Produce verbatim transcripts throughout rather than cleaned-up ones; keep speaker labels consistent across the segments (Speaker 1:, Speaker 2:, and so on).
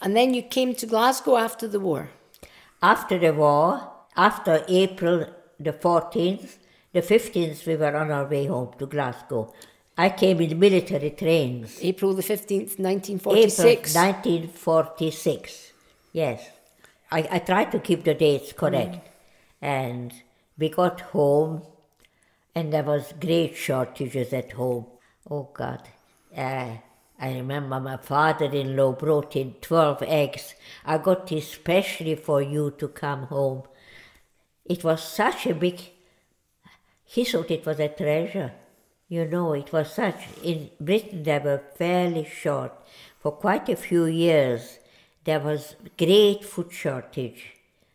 Speaker 1: And then you came to Glasgow after the war?
Speaker 2: After the war, after April the fourteenth, the fifteenth, we were on our way home to Glasgow. I came in military trains.
Speaker 1: April the fifteenth, nineteen forty-six?
Speaker 2: April nineteen forty-six, yes. I, I tried to keep the dates correct. Mm. And we got home, and there was great shortages at home. Oh, God. Uh, I remember my father-in-law brought in twelve eggs. I got it especially for you to come home. It was such a big... He thought it was a treasure. You know, it was such... In Britain, they were fairly short. For quite a few years, there was great food shortage.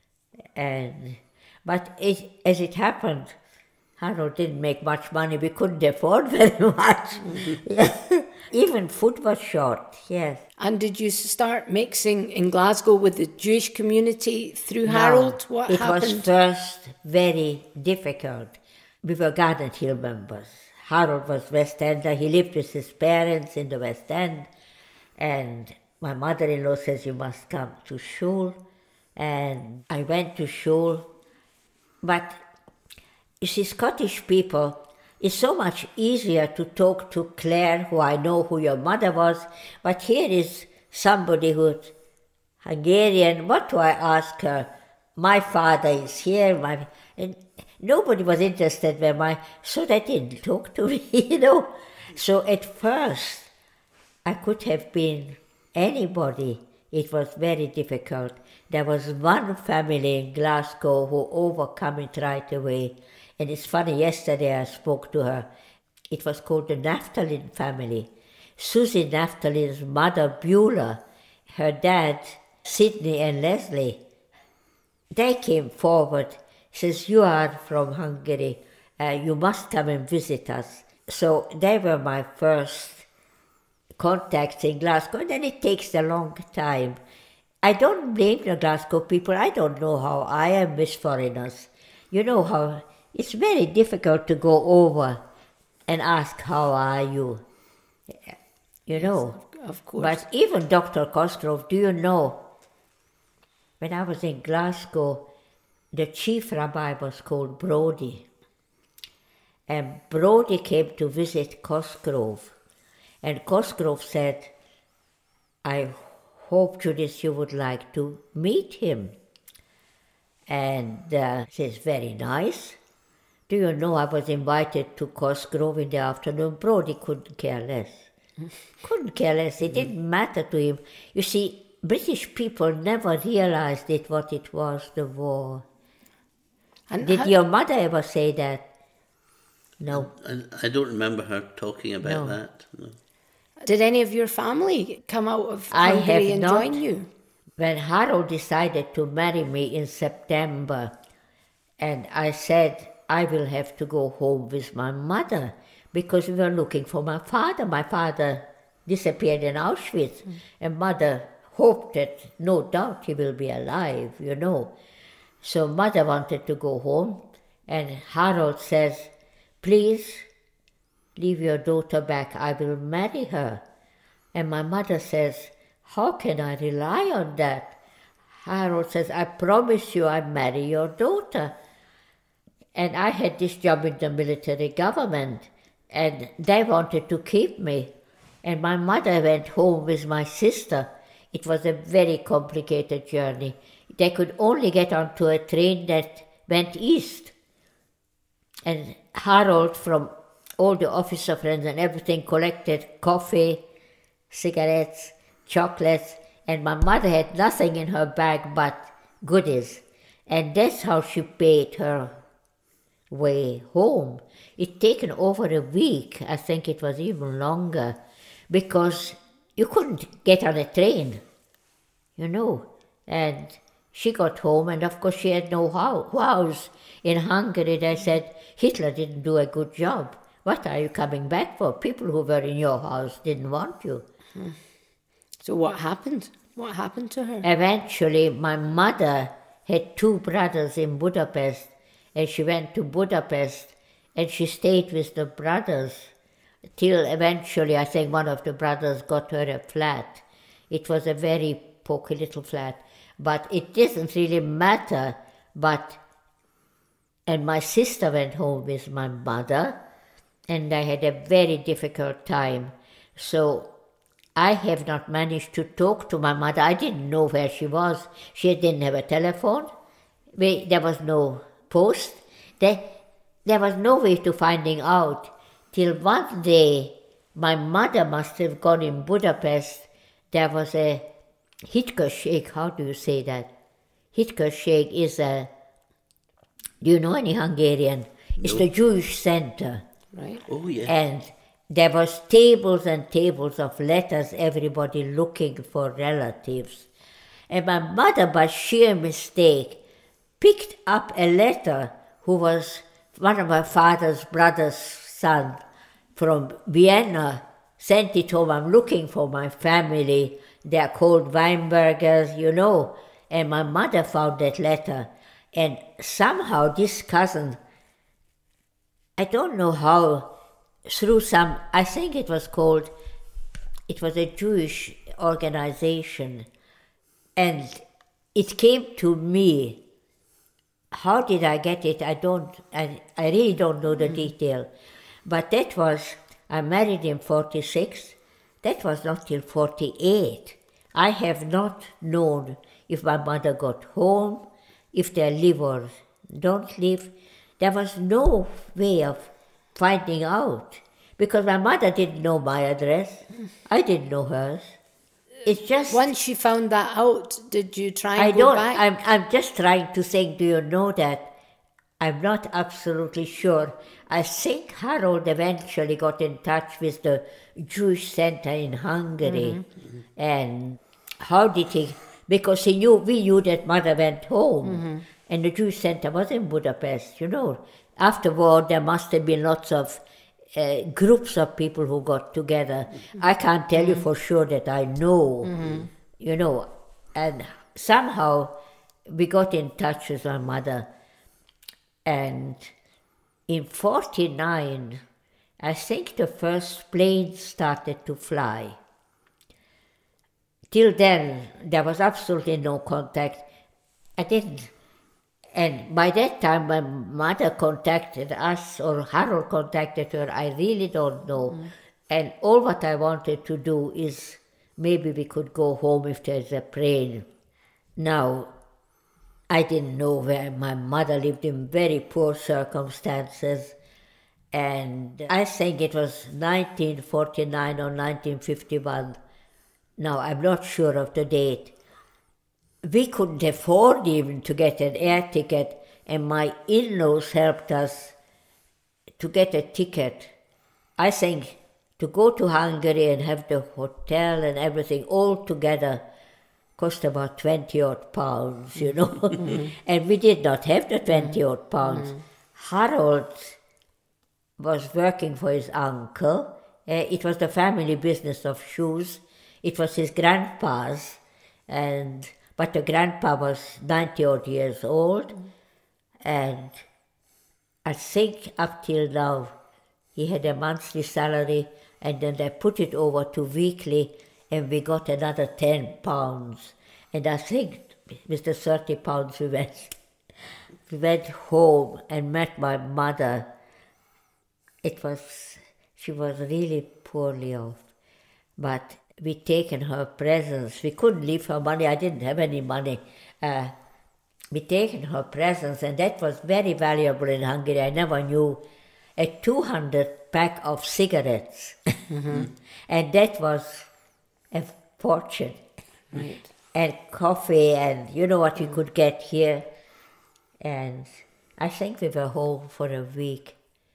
Speaker 2: And But it, as it happened, Harold didn't make much money. We couldn't afford very much. Mm-hmm. Even food was short, yes.
Speaker 1: And did you start mixing in Glasgow with the Jewish community through
Speaker 2: no,
Speaker 1: Harold? What
Speaker 2: it
Speaker 1: happened?
Speaker 2: was first very difficult. We were Garden Hill members. Harold was West Ender. He lived with his parents in the West End. And my mother-in-law says, you must come to shul. And I went to shul. But you see, Scottish people, it's so much easier to talk to Claire, who I know who your mother was, but here is somebody who's Hungarian. What do I ask her? My father is here, my... And nobody was interested when my... So they didn't talk to me, you know. So at first, I could have been anybody. It was very difficult. There was one family in Glasgow who overcame it right away. And it's funny, yesterday I spoke to her. It was called the Naftalin family. Susie Naftalin's mother, Beulah, her dad, Sidney and Leslie, they came forward, says, you are from Hungary, uh, you must come and visit us. So they were my first contacts in Glasgow, and then it takes a long time. I don't blame the Glasgow people. I don't know how I am with foreigners. You know how it's very difficult to go over and ask, how are you? You know.
Speaker 1: Yes, of course.
Speaker 2: But even Doctor Cosgrove, do you know, when I was in Glasgow, the chief rabbi was called Brodie. And Brodie came to visit Cosgrove. And Cosgrove said, I hope, Judith, you would like to meet him. And uh, he says, very nice. Do you know, I was invited to Cosgrove in the afternoon. Brodie couldn't care less. couldn't care less. It didn't matter to him. You see, British people never realized it, what it was, the war. And Did your mother ever say that? No.
Speaker 3: I, I don't remember her talking about
Speaker 2: No.
Speaker 3: that. No.
Speaker 1: Did any of your family come out of
Speaker 2: I
Speaker 1: Hungary
Speaker 2: have
Speaker 1: and
Speaker 2: not.
Speaker 1: join you?
Speaker 2: When Harold decided to marry me in September, and I said, I will have to go home with my mother, because we were looking for my father. My father disappeared in Auschwitz, mm. and mother hoped that no doubt he will be alive, you know. So mother wanted to go home, and Harold says, please leave your daughter back, I will marry her. And my mother says, how can I rely on that? Harold says, I promise you I'll marry your daughter. And I had this job in the military government, and they wanted to keep me. And my mother went home with my sister. It was a very complicated journey. They could only get onto a train that went east. And Harold, from all the officer friends and everything, collected coffee, cigarettes, chocolates, and my mother had nothing in her bag but goodies. And that's how she paid her way home. It taken over a week, I think it was even longer, because you couldn't get on a train, you know. And she got home, and of course she had no house. In Hungary they said, Hitler didn't do a good job. What are you coming back for? People who were in your house didn't want you.
Speaker 1: Hmm. So what happened? What happened to her?
Speaker 2: Eventually, my mother had two brothers in Budapest, and she went to Budapest, and she stayed with the brothers till eventually, I think one of the brothers got her a flat. It was a very poky little flat. But it doesn't really matter. But, and my sister went home with my mother, and I had a very difficult time. So I have not managed to talk to my mother. I didn't know where she was. She didn't have a telephone. We, there was no post. There, there was no way to finding out. Till one day, my mother must have gone in Budapest. There was a Hitközség. How do you say that? Hitközség is a, do you know any Hungarian? It's
Speaker 3: No.
Speaker 2: the Jewish center.
Speaker 1: Right.
Speaker 3: Oh, yeah.
Speaker 2: And there was tables and tables of letters, everybody looking for relatives. And my mother, by sheer mistake, picked up a letter who was one of my father's brother's son from Vienna, sent it home. I'm looking for my family. They're called Weinbergers, you know. And my mother found that letter. And somehow this cousin, I don't know how, through some, I think it was called, it was a Jewish organization, and it came to me. How did I get it? I don't, I, I really don't know the mm-hmm. detail. But that was, I married in forty-six, that was not till forty-eight. I have not known if my mother got home, if they live or don't live. There was no way of finding out, because my mother didn't know my address. I didn't know hers. It's just...
Speaker 1: Once you found that out, did you try and
Speaker 2: I
Speaker 1: go
Speaker 2: don't,
Speaker 1: back?
Speaker 2: I'm, I'm just trying to think, do you know that? I'm not absolutely sure. I think Harold eventually got in touch with the Jewish Center in Hungary. Mm-hmm. And how did he... Because he knew, we knew that mother went home. Mm-hmm. And the Jewish Center was in Budapest, you know. Afterward, there must have been lots of uh, groups of people who got together. Mm-hmm. I can't tell mm-hmm. you for sure that I know, mm-hmm. you know. And somehow we got in touch with my mother. And in forty-nine, I think the first plane started to fly. Till then, there was absolutely no contact. I didn't... And by that time, my mother contacted us, or Harold contacted her, I really don't know. Mm. And all what I wanted to do is maybe we could go home if there's a plane. Now, I didn't know where my mother lived, in very poor circumstances. And I think it was nineteen forty-nine or nineteen fifty-one. Now, I'm not sure of the date. We couldn't afford even to get an air ticket, and my in-laws helped us to get a ticket. I think to go to Hungary and have the hotel and everything all together cost about twenty odd pounds, you know. Mm-hmm. And we did not have the twenty odd pounds. Mm-hmm. Harold was working for his uncle. Uh, it was the family business of shoes. It was his grandpa's, and... But the grandpa was ninety odd years old, and I think up till now he had a monthly salary, and then they put it over to weekly, and we got another ten pounds. And I think with the thirty pounds we went, we went home and met my mother. It was, she was really poorly off, but we'd taken her presents. We couldn't leave her money. I didn't have any money. Uh, we'd taken her presents, and that was very valuable in Hungary. I never knew. A two hundred pack of cigarettes. Mm-hmm. And that was a fortune.
Speaker 1: Right.
Speaker 2: And coffee, and you know what we could get here. And I think we were home for a week.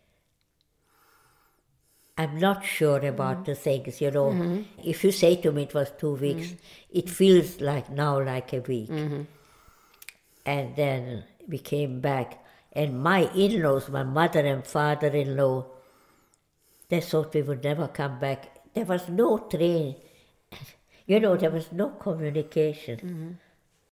Speaker 2: I'm not sure about mm. the things, you know. Mm-hmm. If you say to me it was two weeks, mm. it feels like now like a week. Mm-hmm. And then we came back. And my in-laws, my mother and father-in-law, they thought we would never come back. There was no train. You know, there was no communication. Mm-hmm.